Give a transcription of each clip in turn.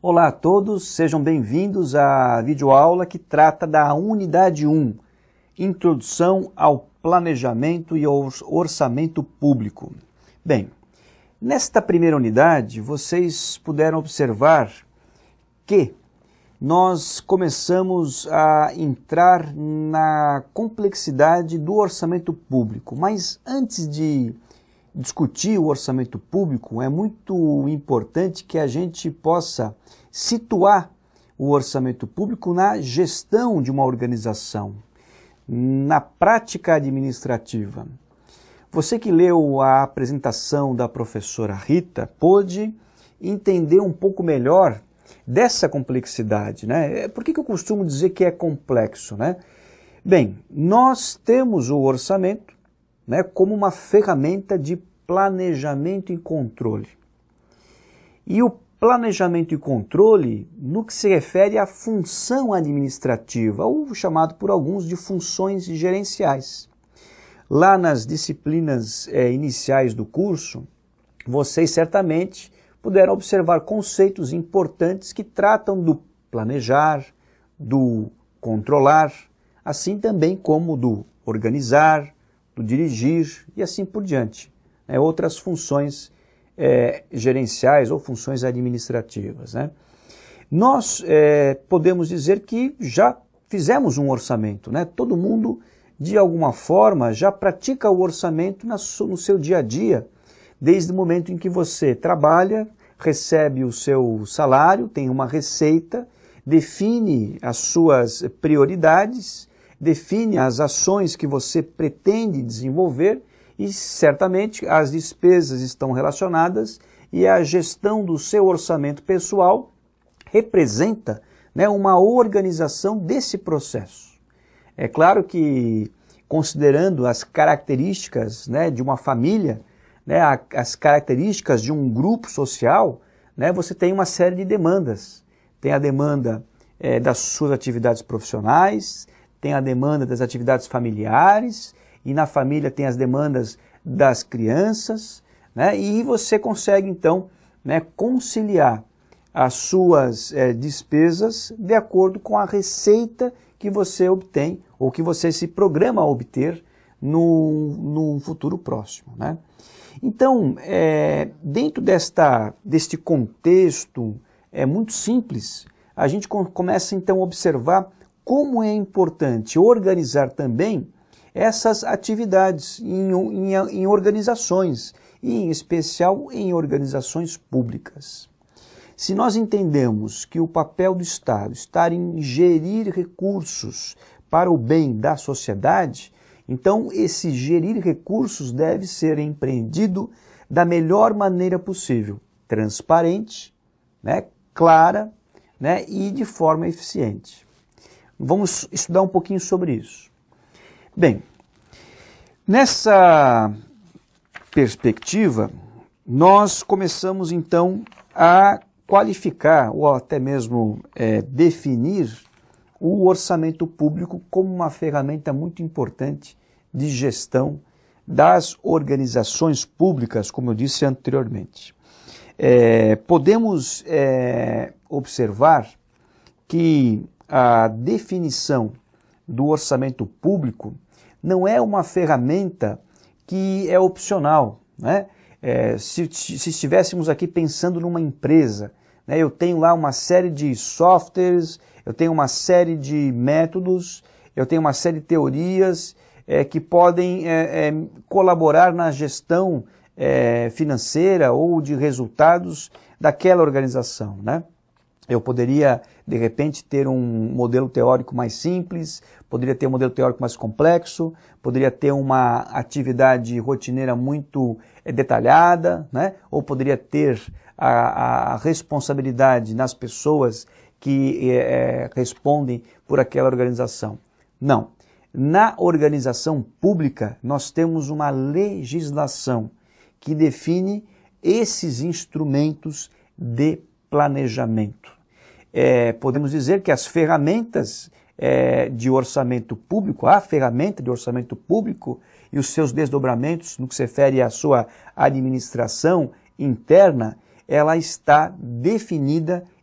Olá a todos, sejam bem-vindos à videoaula que trata da Unidade 1, Introdução ao Planejamento e ao Orçamento Público. Bem, nesta primeira unidade, vocês puderam observar que nós começamos a entrar na complexidade do orçamento público, mas antes de discutir o orçamento público, é muito importante que a gente possa situar o orçamento público na gestão de uma organização, na prática administrativa. Você que leu a apresentação da professora Rita pôde entender um pouco melhor dessa complexidade, né? Por que eu costumo dizer que é complexo, né? Bem, nós temos o orçamento, né, como uma ferramenta de planejamento e controle. E o planejamento e controle no que se refere à função administrativa, ou chamado por alguns de funções gerenciais. Lá nas disciplinas iniciais do curso, vocês certamente puderam observar conceitos importantes que tratam do planejar, do controlar, assim também como do organizar, do dirigir e assim por diante. Outras funções gerenciais ou funções administrativas, né? Nós podemos dizer que já fizemos um orçamento, né? Todo mundo, de alguma forma, já pratica o orçamento no seu dia a dia, desde o momento em que você trabalha, recebe o seu salário, tem uma receita, define as suas prioridades, define as ações que você pretende desenvolver e certamente as despesas estão relacionadas e a gestão do seu orçamento pessoal representa, né, uma organização desse processo. É claro que, considerando as características, né, de uma família, né, as características de um grupo social, né, você tem uma série de demandas. Tem a demanda das suas atividades profissionais, tem a demanda das atividades familiares, e na família tem as demandas das crianças, né, e você consegue então, né, conciliar as suas despesas de acordo com a receita que você obtém ou que você se programa a obter no futuro próximo, né? Então, dentro deste contexto muito simples, a gente começa então a observar como é importante organizar também essas atividades em organizações, e em especial em organizações públicas. Se nós entendemos que o papel do Estado está em gerir recursos para o bem da sociedade, então esse gerir recursos deve ser empreendido da melhor maneira possível, transparente, né, clara, né, e de forma eficiente. Vamos estudar um pouquinho sobre isso. Bem, nessa perspectiva, nós começamos então a qualificar ou até mesmo definir o orçamento público como uma ferramenta muito importante de gestão das organizações públicas, como eu disse anteriormente. Podemos observar que a definição do orçamento público não é uma ferramenta que é opcional, né? Se estivéssemos aqui pensando numa empresa, né, eu tenho lá uma série de softwares, eu tenho uma série de métodos, eu tenho uma série de teorias que podem colaborar na gestão financeira ou de resultados daquela organização, né? Eu poderia, de repente, ter um modelo teórico mais simples, poderia ter um modelo teórico mais complexo, poderia ter uma atividade rotineira muito detalhada, né? Ou poderia ter a responsabilidade nas pessoas que respondem por aquela organização. Não. Na organização pública, nós temos uma legislação que define esses instrumentos de planejamento. Podemos dizer que as ferramentas de orçamento público, a ferramenta de orçamento público e os seus desdobramentos no que se refere à sua administração interna, ela está definida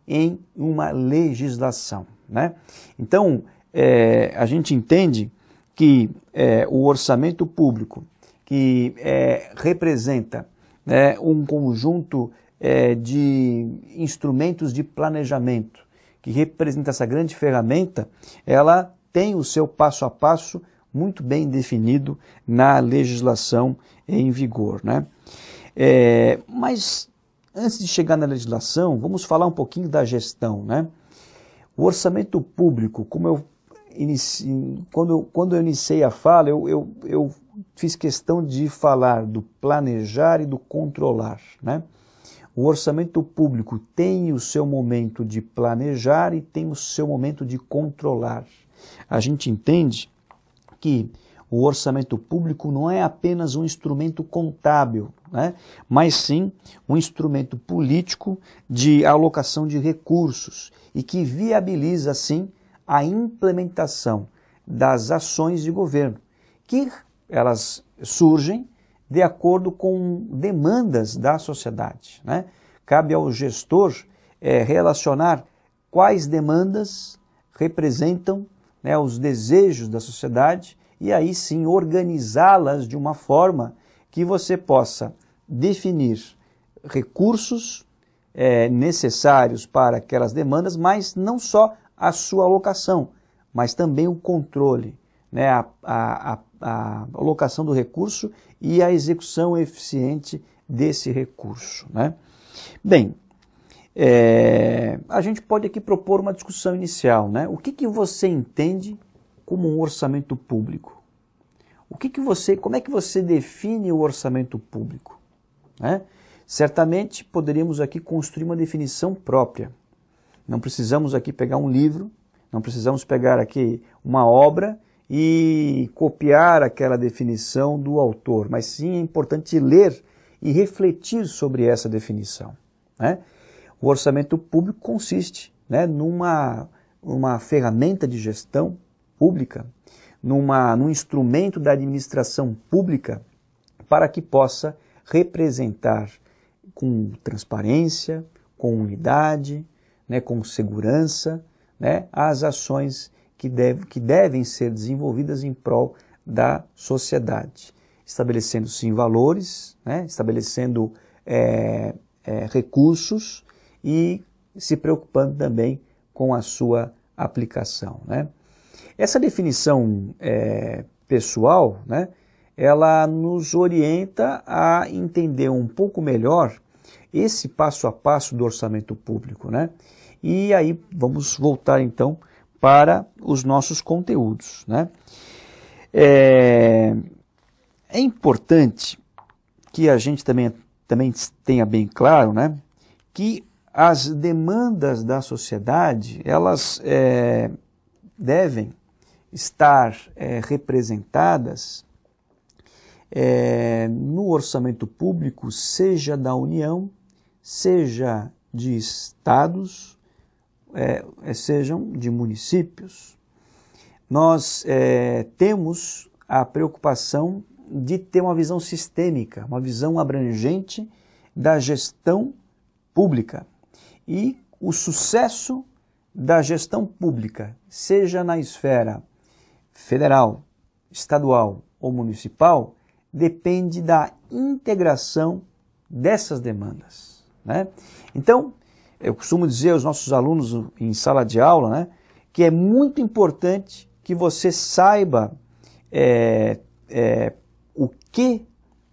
em uma legislação, né? Então, a gente entende que o orçamento público, que representa um conjunto de instrumentos de planejamento, que representa essa grande ferramenta, ela tem o seu passo a passo muito bem definido na legislação em vigor, né? Mas antes de chegar na legislação, vamos falar um pouquinho da gestão, né? O orçamento público, como quando eu iniciei a fala, eu fiz questão de falar do planejar e do controlar, né? O orçamento público tem o seu momento de planejar e tem o seu momento de controlar. A gente entende que o orçamento público não é apenas um instrumento contábil, né? Mas sim um instrumento político de alocação de recursos e que viabiliza, assim, a implementação das ações de governo, que elas surgem de acordo com demandas da sociedade, né? Cabe ao gestor relacionar quais demandas representam, né, os desejos da sociedade e aí sim organizá-las de uma forma que você possa definir recursos necessários para aquelas demandas, mas não só a sua alocação, mas também o controle, né, a alocação do recurso e a execução eficiente desse recurso, né? Bem, a gente pode aqui propor uma discussão inicial, né? O que você entende como um orçamento público? Como é que você define o orçamento público, né? Certamente poderíamos aqui construir uma definição própria. Não precisamos aqui pegar um livro, não precisamos pegar aqui uma obra e copiar aquela definição do autor, mas sim é importante ler e refletir sobre essa definição, né? O orçamento público consiste, né, numa ferramenta de gestão pública, num instrumento da administração pública para que possa representar com transparência, com unidade, né, com segurança, né, as ações que devem ser desenvolvidas em prol da sociedade, estabelecendo sim valores, né, estabelecendo recursos e se preocupando também com a sua aplicação, né? Essa definição pessoal, né, ela nos orienta a entender um pouco melhor esse passo a passo do orçamento público, né? E aí vamos voltar então para os nossos conteúdos, né? É importante que a gente também tenha bem claro, né, que as demandas da sociedade, elas devem estar representadas no orçamento público, seja da União, seja de estados, sejam de municípios. Nós temos a preocupação de ter uma visão sistêmica, uma visão abrangente da gestão pública. E o sucesso da gestão pública, seja na esfera federal, estadual ou municipal, depende da integração dessas demandas, né? Então, eu costumo dizer aos nossos alunos em sala de aula, né, que é muito importante que você saiba o que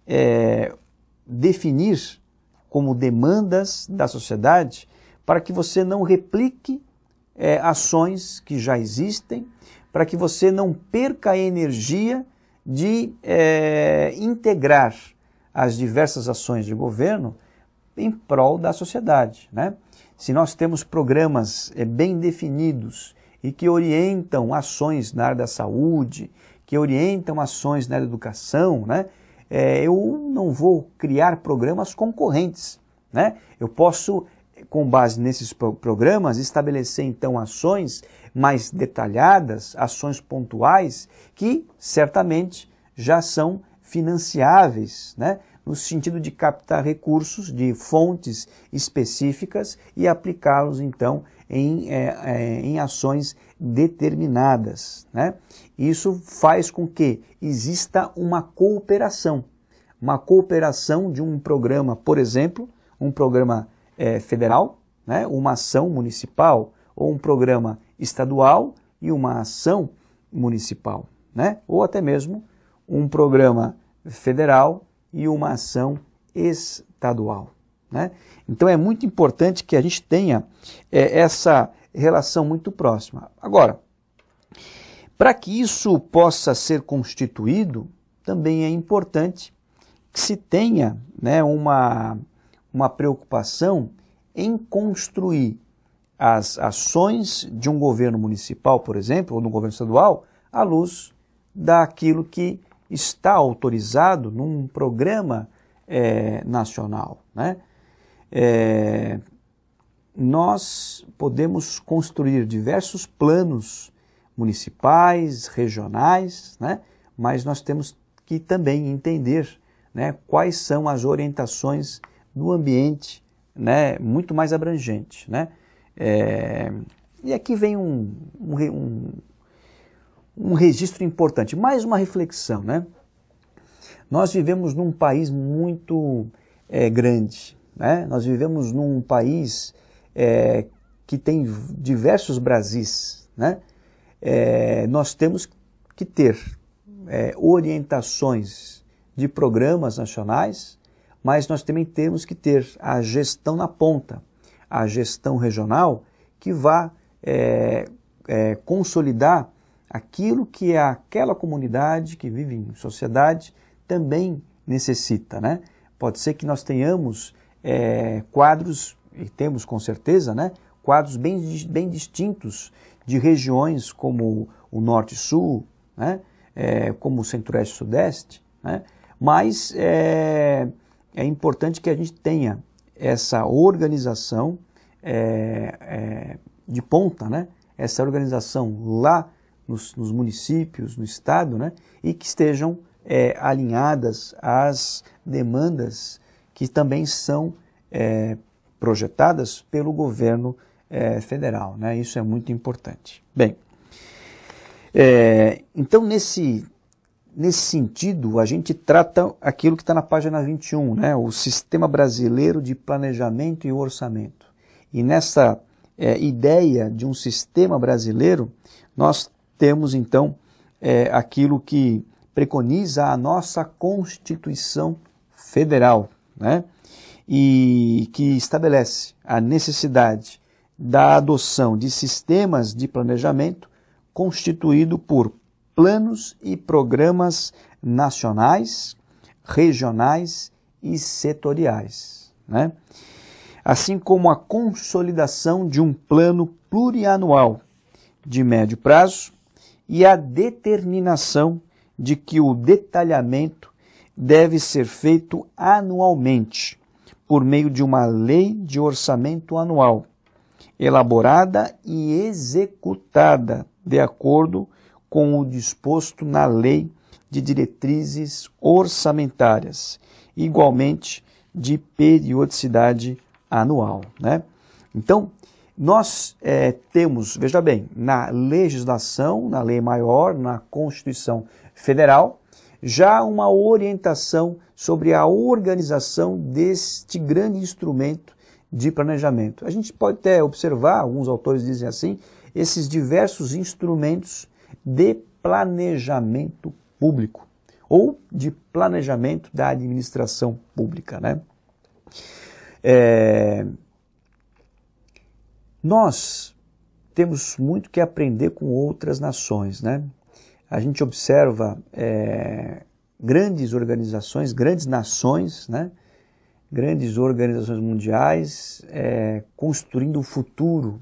definir como demandas da sociedade para que você não replique ações que já existem, para que você não perca a energia de integrar as diversas ações de governo em prol da sociedade, né? Se nós temos programas bem definidos e que orientam ações na área da saúde, que orientam ações na área da educação, né? Eu não vou criar programas concorrentes, né? Eu posso, com base nesses programas, estabelecer então ações mais detalhadas, ações pontuais, que certamente já são financiáveis, né, no sentido de captar recursos de fontes específicas e aplicá-los, então, em ações determinadas, né? Isso faz com que exista uma cooperação de um programa, por exemplo, um programa federal, né? Uma ação municipal, ou um programa estadual e uma ação municipal, né? Ou até mesmo um programa federal e uma ação estadual, né? Então é muito importante que a gente tenha essa relação muito próxima. Agora, para que isso possa ser constituído, também é importante que se tenha, né, uma preocupação em construir as ações de um governo municipal, por exemplo, ou de um governo estadual, à luz daquilo que está autorizado num programa nacional, né? Nós podemos construir diversos planos municipais, regionais, né? Mas nós temos que também entender, né, quais são as orientações no ambiente, né, muito mais abrangente, né? E aqui vem um registro importante, mais uma reflexão, né? Nós vivemos num país muito grande, né? Nós vivemos num país que tem diversos Brasis, né? Nós temos que ter orientações de programas nacionais, mas nós também temos que ter a gestão na ponta, a gestão regional, que vá consolidar aquilo que aquela comunidade que vive em sociedade também necessita, né? Pode ser que nós tenhamos quadros, e temos com certeza, né, quadros bem distintos de regiões como o Norte e Sul, né, como o Centro-Oeste e Sudeste, né? Mas é importante que a gente tenha essa organização de ponta, né? Essa organização lá nos municípios, no estado, né? E que estejam alinhadas às demandas que também são projetadas pelo governo federal, né? Isso é muito importante. Bem, então nesse sentido, a gente trata aquilo que está na página 21, né? O Sistema Brasileiro de Planejamento e Orçamento. E nessa ideia de um sistema brasileiro, nós temos então aquilo que preconiza a nossa Constituição Federal, né? E que estabelece a necessidade da adoção de sistemas de planejamento constituído por planos e programas nacionais, regionais e setoriais, né? Assim como a consolidação de um plano plurianual de médio prazo e a determinação de que o detalhamento deve ser feito anualmente, por meio de uma lei de orçamento anual, elaborada e executada de acordo com o disposto na Lei de Diretrizes Orçamentárias, igualmente de periodicidade anual, né? Então, nós temos, veja bem, na legislação, na lei maior, na Constituição Federal, já uma orientação sobre a organização deste grande instrumento de planejamento. A gente pode até observar, alguns autores dizem assim, esses diversos instrumentos de planejamento público ou de planejamento da administração pública, né? Nós temos muito que aprender com outras nações, né? A gente observa grandes organizações, grandes nações, né? Grandes organizações mundiais construindo um futuro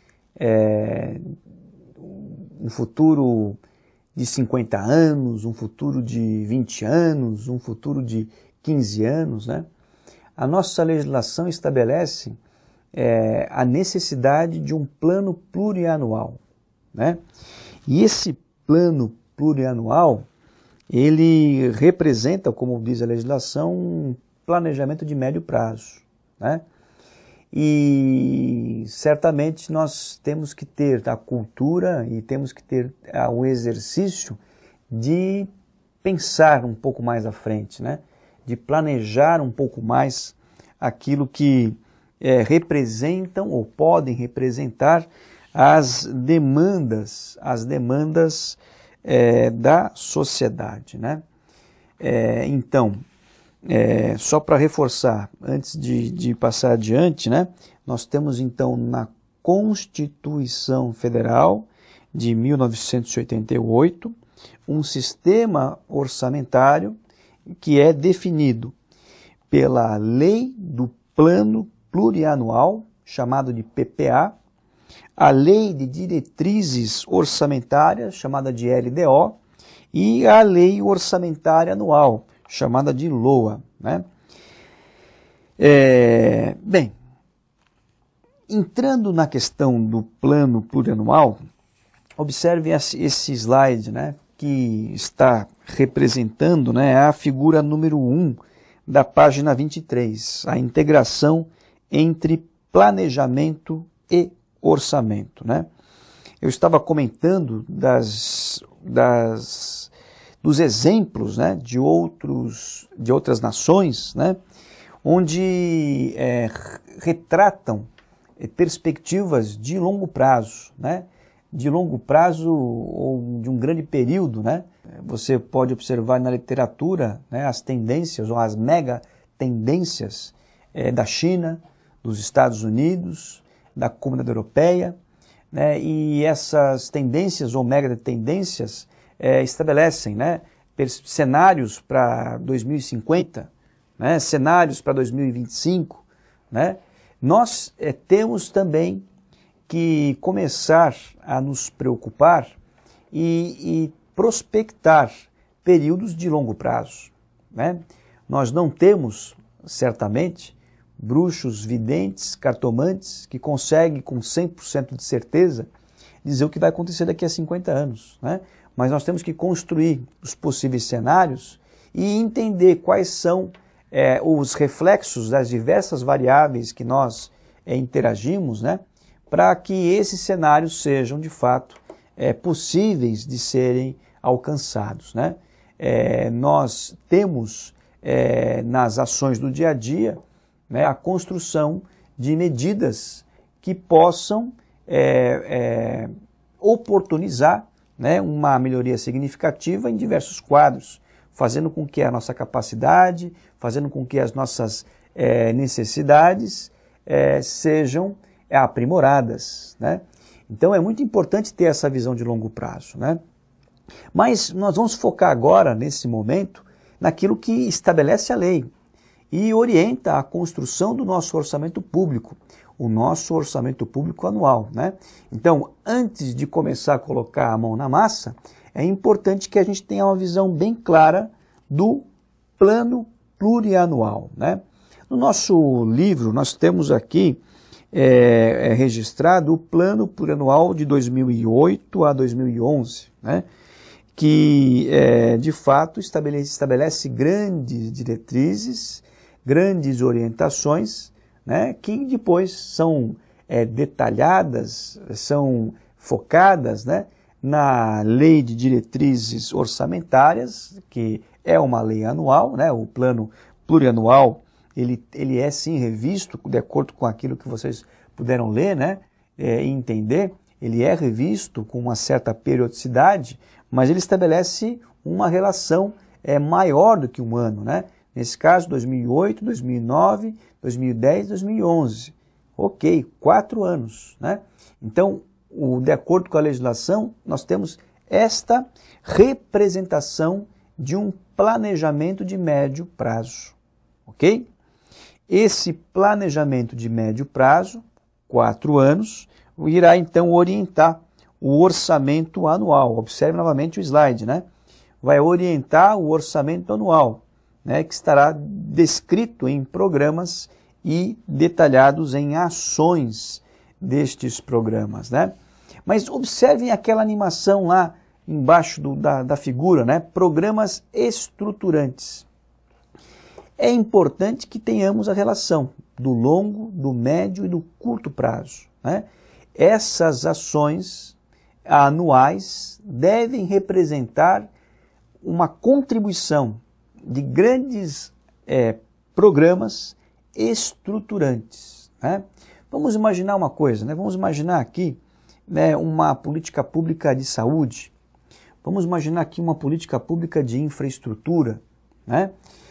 de 50 anos, um futuro de 20 anos, um futuro de 15 anos, né? A nossa legislação estabelece a necessidade de um plano plurianual, né? E esse plano plurianual, ele representa, como diz a legislação, um planejamento de médio prazo, né? E certamente nós temos que ter a cultura e temos que ter o exercício de pensar um pouco mais à frente, né? De planejar um pouco mais aquilo que representam ou podem representar as demandas da sociedade, né? Então, só para reforçar, antes de passar adiante, né? Nós temos então na Constituição Federal de 1988 um sistema orçamentário que é definido pela Lei do Plano Plurianual, chamado de PPA, a Lei de Diretrizes Orçamentárias, chamada de LDO, e a Lei Orçamentária Anual, chamada de LOA, né? Bem, entrando na questão do plano plurianual, observe esse slide, né, que está representando, né, a figura número 1 da página 23, a integração entre planejamento e orçamento, né? Eu estava comentando dos exemplos, né, de outras nações, né, onde retratam perspectivas de longo prazo, né, de longo prazo ou de um grande período, né? Você pode observar na literatura, né, as tendências ou as mega tendências da China, dos Estados Unidos, da Comunidade Europeia, né, e essas tendências ou mega tendências estabelecem, né, cenários para 2050, né, cenários para 2025, né? Nós temos também que começar a nos preocupar e prospectar períodos de longo prazo, né? Nós não temos, certamente, bruxos, videntes, cartomantes que conseguem com 100% de certeza dizer o que vai acontecer daqui a 50 anos, né? Mas nós temos que construir os possíveis cenários e entender quais são os reflexos das diversas variáveis que nós interagimos, né? Para que esses cenários sejam, de fato, possíveis de serem alcançados, né? Nós temos nas ações do dia a dia, né, a construção de medidas que possam oportunizar, né, uma melhoria significativa em diversos quadros, fazendo com que a nossa capacidade, fazendo com que as nossas necessidades sejam aprimoradas, né? Então é muito importante ter essa visão de longo prazo, né? Mas nós vamos focar agora, nesse momento, naquilo que estabelece a lei e orienta a construção do nosso orçamento público, o nosso orçamento público anual, né? Então, antes de começar a colocar a mão na massa, é importante que a gente tenha uma visão bem clara do plano plurianual, né? No nosso livro, nós temos aqui registrado o plano plurianual de 2008 a 2011, né? Que, de fato, estabelece grandes diretrizes, grandes orientações, né? Que depois são detalhadas, são focadas, né, na Lei de Diretrizes Orçamentárias, que é uma lei anual, né? O plano plurianual, ele é sim revisto, de acordo com aquilo que vocês puderam ler, né, e entender, ele é revisto com uma certa periodicidade, mas ele estabelece uma relação maior do que um ano, né? Nesse caso, 2008, 2009, 2010, 2011. Ok, 4 anos, né? Então, de acordo com a legislação, nós temos esta representação de um planejamento de médio prazo, ok? Esse planejamento de médio prazo, 4 anos, irá então orientar o orçamento anual. Observe novamente o slide, né? Vai orientar o orçamento anual, né, que estará descrito em programas e detalhados em ações destes programas, né? Mas observem aquela animação lá embaixo da figura, né? Programas estruturantes. É importante que tenhamos a relação do longo, do médio e do curto prazo, né? Essas ações anuais devem representar uma contribuição de grandes programas estruturantes, né? Vamos imaginar uma coisa, né? Vamos imaginar aqui, né, uma política pública de saúde, vamos imaginar aqui uma política pública de infraestrutura, né?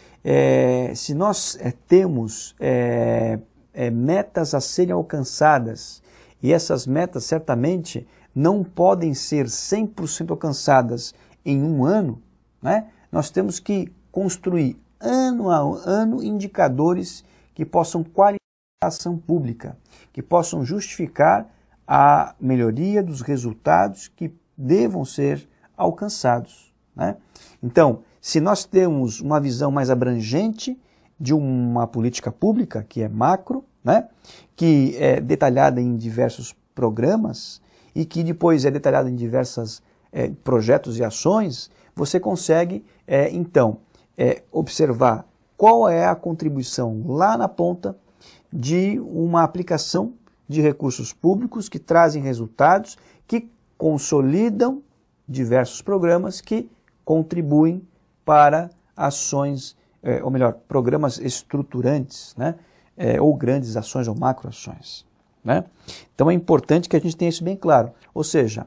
Se nós temos metas a serem alcançadas, e essas metas certamente não podem ser 100% alcançadas em um ano, né? Nós temos que construir ano a ano indicadores que possam qualificar a ação pública, que possam justificar a melhoria dos resultados que devam ser alcançados, né? Então, se nós temos uma visão mais abrangente de uma política pública, que é macro, né, que é detalhada em diversos programas e que depois é detalhada em diversos projetos e ações, você consegue, então, observar qual é a contribuição lá na ponta de uma aplicação de recursos públicos que trazem resultados, que consolidam diversos programas que contribuem para ações, ou melhor, programas estruturantes, né? Ou grandes ações ou macroações, né? Então é importante que a gente tenha isso bem claro. Ou seja,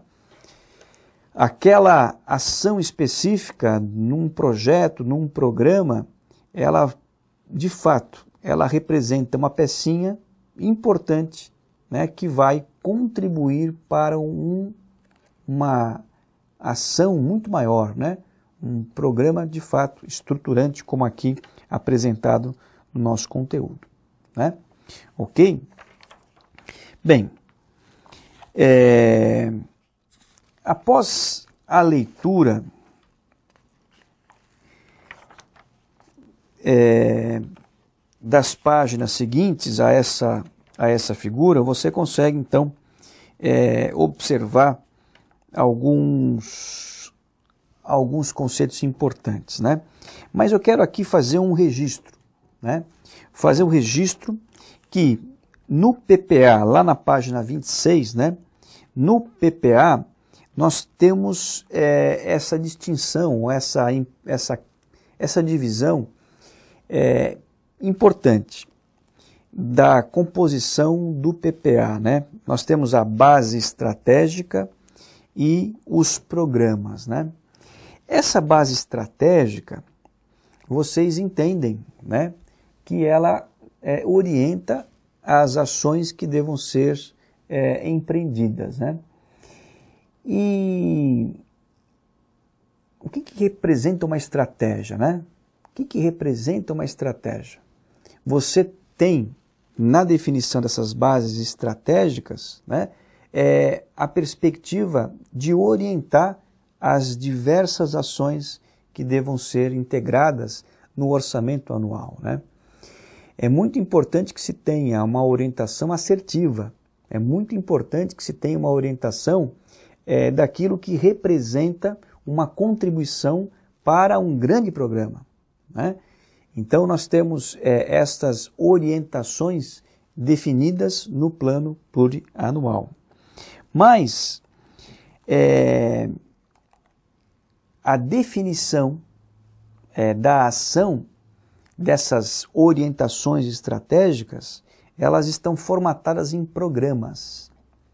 aquela ação específica num projeto, num programa, ela, de fato, ela representa uma pecinha importante, né, que vai contribuir para uma ação muito maior, né? Um programa de fato estruturante, como aqui apresentado no nosso conteúdo, né? Ok? Bem, após a leitura das páginas seguintes a essa figura, você consegue então observar alguns conceitos importantes, né? Mas eu quero aqui fazer um registro, né? Fazer um registro que no PPA, lá na página 26, né? No PPA, nós temos essa distinção, essa divisão importante da composição do PPA, né? Nós temos a base estratégica e os programas, né? Essa base estratégica, vocês entendem, né, que ela orienta as ações que devam ser empreendidas, né? E o que representa uma estratégia, né? O que representa uma estratégia? Você tem, na definição dessas bases estratégicas, né, a perspectiva de orientar as diversas ações que devam ser integradas no orçamento anual, né? É muito importante que se tenha uma orientação assertiva, é muito importante que se tenha uma orientação daquilo que representa uma contribuição para um grande programa, né? Então nós temos estas orientações definidas no plano plurianual. Mas a definição da ação dessas orientações estratégicas, elas estão formatadas em programas.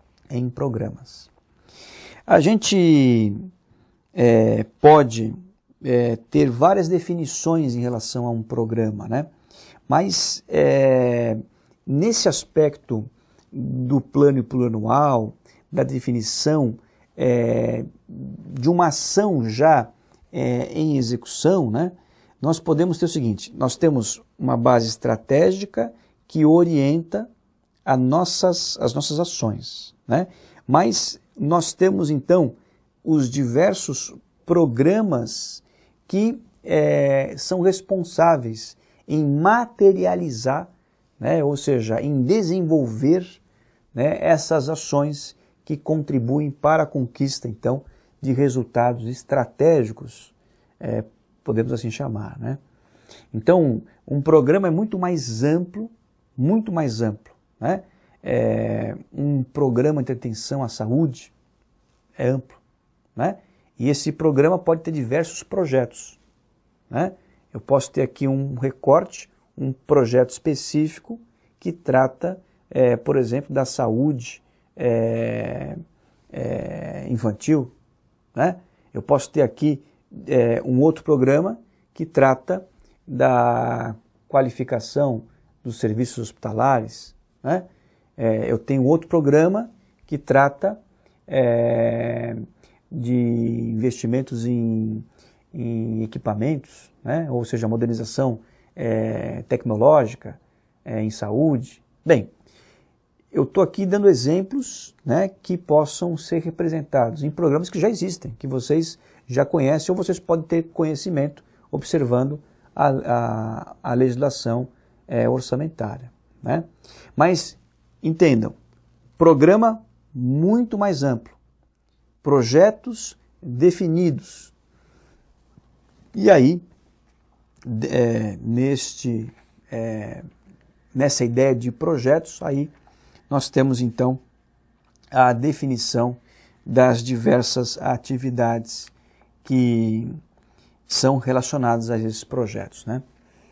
A gente pode ter várias definições em relação a um programa, né? Mas nesse aspecto do plano plurianual, da definição de uma ação já em execução, né? Nós podemos ter o seguinte: nós temos uma base estratégica que orienta as nossas ações, né? Mas nós temos então os diversos programas que são responsáveis em materializar, né? Ou seja, em desenvolver, né, essas ações que contribuem para a conquista então de resultados estratégicos, podemos assim chamar, né? Então, um programa é muito mais amplo, né? Um programa de atenção à saúde é amplo, né? E esse programa pode ter diversos projetos, né? Eu posso ter aqui um recorte, um projeto específico que trata, por exemplo, da saúde infantil, né? Eu posso ter aqui um outro programa que trata da qualificação dos serviços hospitalares, né? Eu tenho outro programa que trata de investimentos em equipamentos, né? Ou seja, modernização tecnológica em saúde. Bem, eu estou aqui dando exemplos, né, que possam ser representados em programas que já existem, que vocês já conhecem ou vocês podem ter conhecimento observando a legislação orçamentária, né? Mas entendam, programa muito mais amplo, projetos definidos. E aí, nessa ideia de projetos, aí nós temos então a definição das diversas atividades que são relacionadas a esses projetos, né?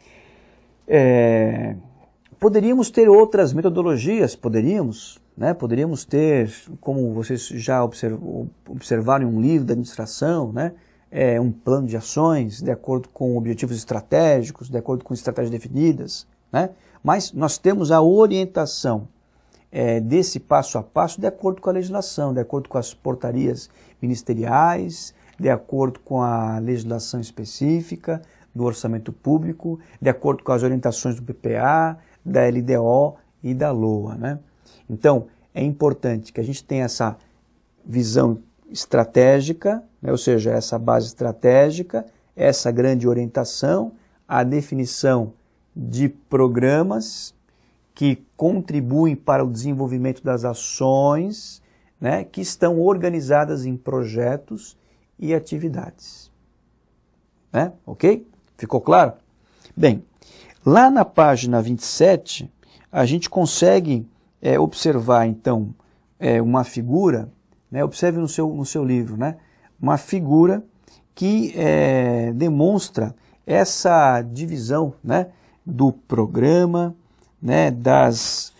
Poderíamos ter outras metodologias, né? Poderíamos ter, como vocês já observaram em um livro da administração, né? Um plano de ações de acordo com objetivos estratégicos, de acordo com estratégias definidas, né? Mas nós temos a orientação desse passo a passo de acordo com a legislação, de acordo com as portarias ministeriais, de acordo com a legislação específica do orçamento público, de acordo com as orientações do PPA, da LDO e da LOA, né? Então, é importante que a gente tenha essa visão estratégica, né? Ou seja, essa base estratégica, essa grande orientação, a definição de programas que contribuem para o desenvolvimento das ações, né, que estão organizadas em projetos e atividades. Né? Ok? Ficou claro? Bem, lá na página 27, a gente consegue observar, então, uma figura, né, observe no seu livro, né, uma figura que demonstra essa divisão, né, do programa, né, das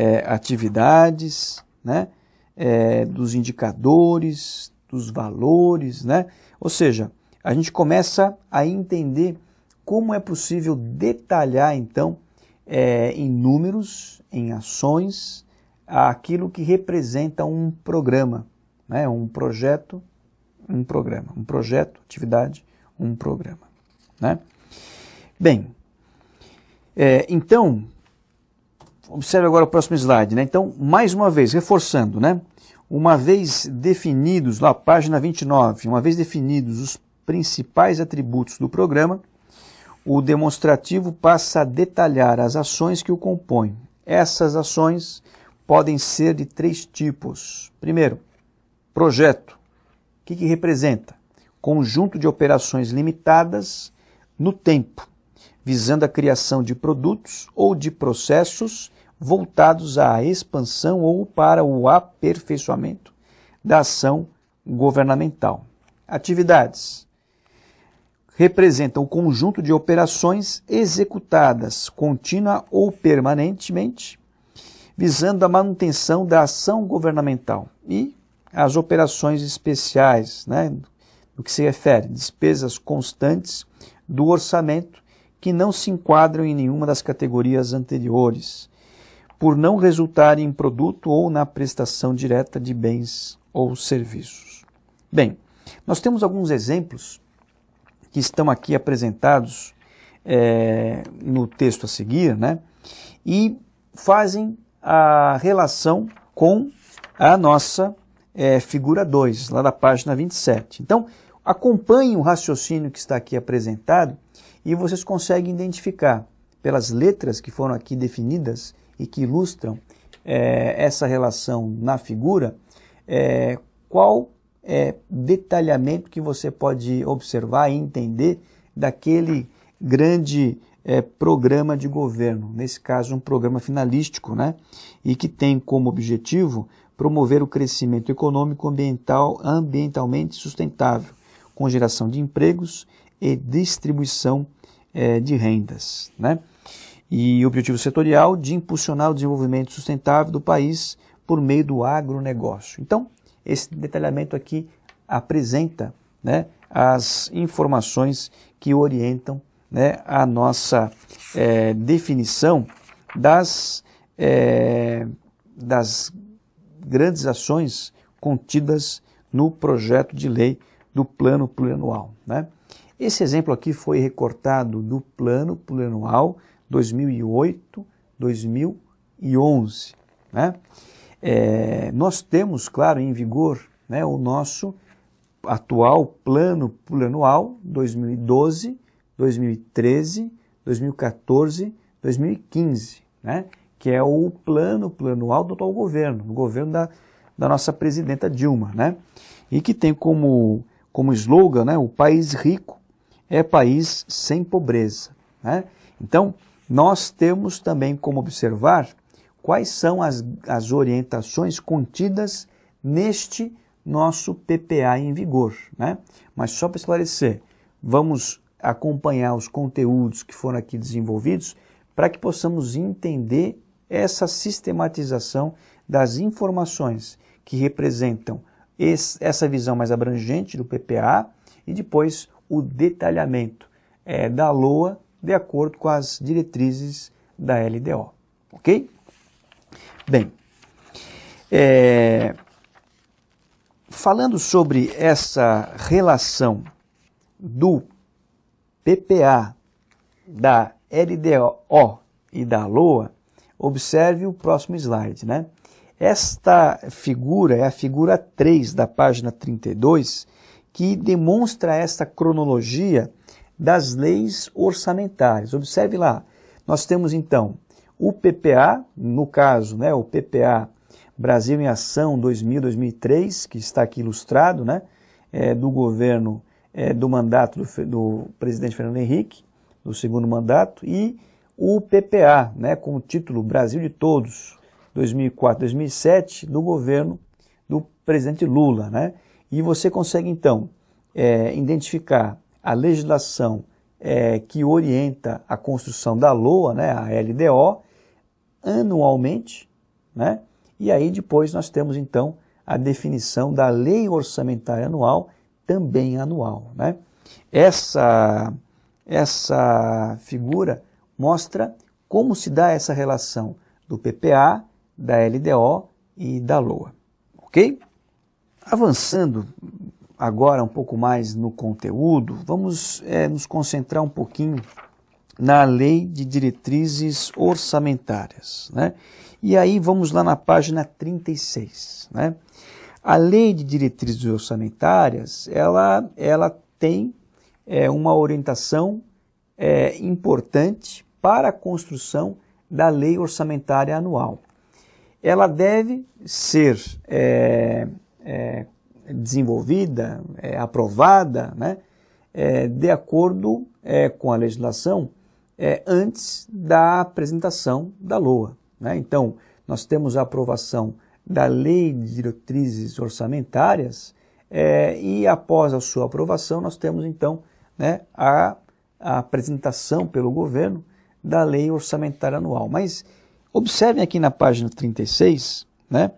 atividades, né, dos indicadores, dos valores, né? Ou seja, a gente começa a entender como é possível detalhar, então, em números, em ações, aquilo que representa um programa, né? Um projeto, um programa. Um projeto, atividade, um programa, né? Bem, então, observe agora o próximo slide, né? Então, mais uma vez, reforçando, né? Uma vez definidos, lá, página 29, uma vez definidos os principais atributos do programa, o demonstrativo passa a detalhar as ações que o compõem. Essas ações podem ser de 3 tipos. Primeiro, projeto. O que representa? Conjunto de operações limitadas no tempo, visando a criação de produtos ou de processos voltados à expansão ou para o aperfeiçoamento da ação governamental. Atividades. Representam o conjunto de operações executadas contínua ou permanentemente, visando a manutenção da ação governamental. E as operações especiais, né, do que se refere, despesas constantes do orçamento que não se enquadram em nenhuma das categorias anteriores, por não resultarem em produto ou na prestação direta de bens ou serviços. Bem, nós temos alguns exemplos que estão aqui apresentados no texto a seguir, né, e fazem a relação com a nossa figura 2, lá da página 27. Então, acompanhem o raciocínio que está aqui apresentado e vocês conseguem identificar pelas letras que foram aqui definidas e que ilustram essa relação na figura, qual detalhamento que você pode observar e entender daquele grande programa de governo, nesse caso um programa finalístico, né? E que tem como objetivo promover o crescimento econômico ambientalmente sustentável, com geração de empregos e distribuição de rendas, né? E o objetivo setorial de impulsionar o desenvolvimento sustentável do país por meio do agronegócio. Então, esse detalhamento aqui apresenta, né, as informações que orientam, né, a nossa definição das grandes ações contidas no projeto de lei do Plano Plurianual, né? Esse exemplo aqui foi recortado do Plano Plurianual 2008-2011, né? Nós temos, claro, em vigor, né, o nosso atual Plano Plurianual 2012, 2013, 2014, 2015, né? Que é o Plano Plurianual do atual governo, do governo da nossa presidenta Dilma, né? E que tem como slogan, né, o país rico é país sem pobreza, né? Então, nós temos também como observar quais são as orientações contidas neste nosso PPA em vigor, né? Mas só para esclarecer, vamos acompanhar os conteúdos que foram aqui desenvolvidos para que possamos entender essa sistematização das informações que representam essa visão mais abrangente do PPA e depois o detalhamento da LOA de acordo com as diretrizes da LDO, ok? Bem, falando sobre essa relação do PPA, da LDO e da LOA, observe o próximo slide, né? Esta figura é a figura 3 da página 32, que demonstra essa cronologia das leis orçamentárias. Observe lá, nós temos então o PPA, no caso, né, o PPA Brasil em Ação 2000-2003, que está aqui ilustrado, né, do governo, do mandato do presidente Fernando Henrique, do segundo mandato, e o PPA, né, com o título Brasil de Todos, 2004-2007, do governo do presidente Lula, né? E você consegue, então, identificar a legislação que orienta a construção da LOA, né, a LDO, anualmente, né? E aí depois nós temos, então, a definição da Lei Orçamentária Anual, também anual, né? Essa figura mostra como se dá essa relação do PPA, da LDO e da LOA, ok? Avançando agora um pouco mais no conteúdo, vamos nos concentrar um pouquinho na Lei de Diretrizes Orçamentárias, né? E aí vamos lá na página 36, né? A Lei de Diretrizes Orçamentárias, ela tem uma orientação importante para a construção da Lei Orçamentária Anual. Ela deve ser desenvolvida, aprovada, né, de acordo com a legislação antes da apresentação da LOA, né? Então, nós temos a aprovação da Lei de Diretrizes Orçamentárias e após a sua aprovação nós temos então, né, a apresentação pelo governo da Lei Orçamentária Anual. Mas observem aqui na página 36, né,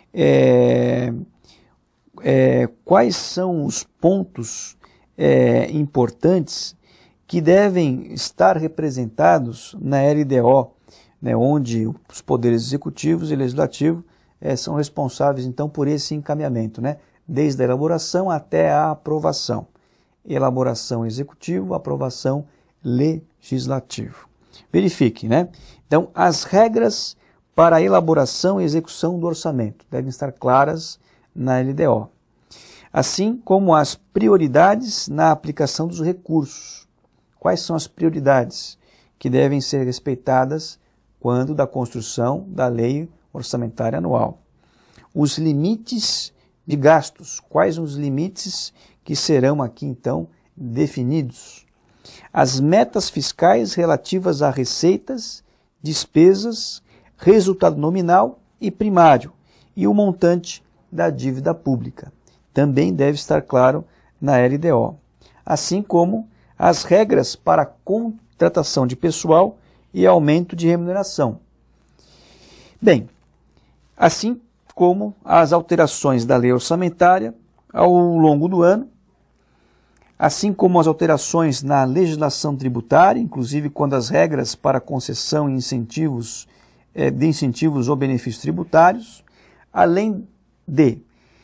quais são os pontos importantes que devem estar representados na LDO, né, onde os poderes executivos e legislativo são responsáveis então por esse encaminhamento, né, desde a elaboração até a aprovação. Elaboração executivo, aprovação legislativo. Verifique, né? Então, as regras para a elaboração e execução do orçamento devem estar claras na LDO, assim como as prioridades na aplicação dos recursos. Quais são as prioridades que devem ser respeitadas quando da construção da Lei Orçamentária Anual? Os limites de gastos. Quais os limites que serão aqui, então, definidos? As metas fiscais relativas a receitas, despesas, resultado nominal e primário, e o montante da dívida pública. Também deve estar claro na LDO. Assim como as regras para contratação de pessoal e aumento de remuneração. Bem, assim como as alterações da lei orçamentária ao longo do ano, assim como as alterações na legislação tributária, inclusive quando as regras para concessão e incentivos, de incentivos ou benefícios tributários, além de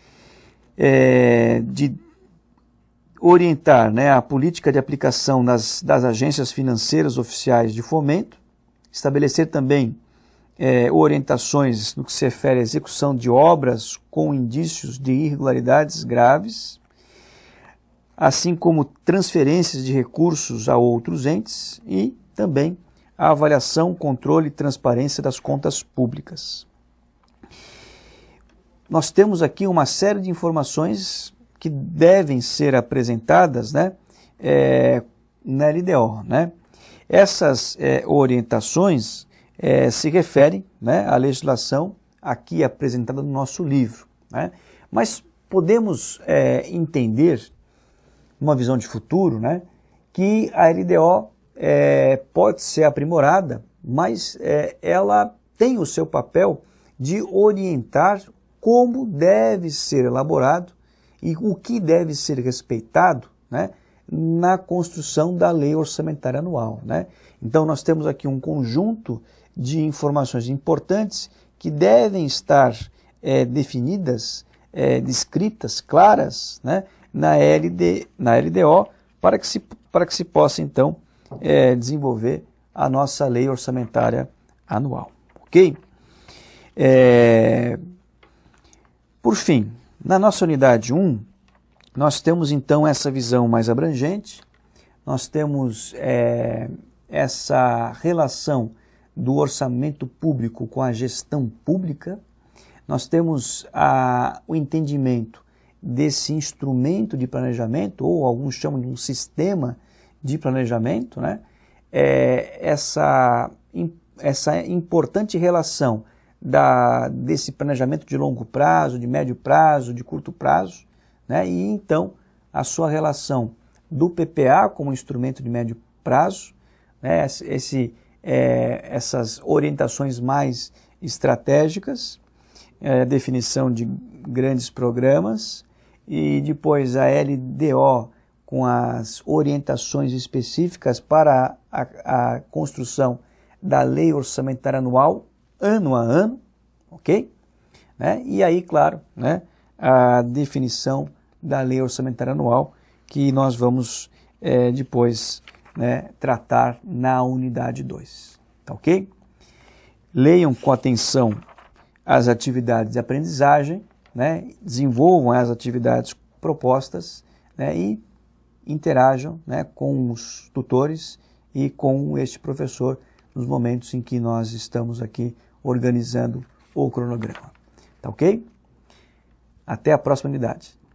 orientar, né, a política de aplicação das agências financeiras oficiais de fomento, estabelecer também orientações no que se refere à execução de obras com indícios de irregularidades graves, assim como transferências de recursos a outros entes e também a avaliação, controle e transparência das contas públicas. Nós temos aqui uma série de informações que devem ser apresentadas, né, na LDO. Né? Essas orientações se referem, né, à legislação aqui apresentada no nosso livro. Né? Mas podemos entender, numa visão de futuro, né, que a LDO pode ser aprimorada, mas ela tem o seu papel de orientar como deve ser elaborado e o que deve ser respeitado, né, na construção da lei orçamentária anual. Né? Então nós temos aqui um conjunto de informações importantes que devem estar definidas, descritas, claras, né, na LDO, para que se possa então desenvolver a nossa lei orçamentária anual. Ok? Por fim, na nossa unidade 1, nós temos então essa visão mais abrangente, nós temos essa relação do orçamento público com a gestão pública, nós temos o entendimento desse instrumento de planejamento, ou alguns chamam de um sistema de planejamento, né? Essa importante relação desse planejamento de longo prazo, de médio prazo, de curto prazo, né? E então a sua relação do PPA como instrumento de médio prazo, né? Essas orientações mais estratégicas, definição de grandes programas, e depois a LDO com as orientações específicas para a construção da lei orçamentária anual, ano a ano, ok? Né? E aí, claro, né, a definição da lei orçamentária anual, que nós vamos depois, né, tratar na unidade 2, tá ok? Leiam com atenção as atividades de aprendizagem, né, desenvolvam as atividades propostas, né, e interajam, né, com os tutores e com este professor nos momentos em que nós estamos aqui organizando o cronograma. Tá ok? Até a próxima unidade.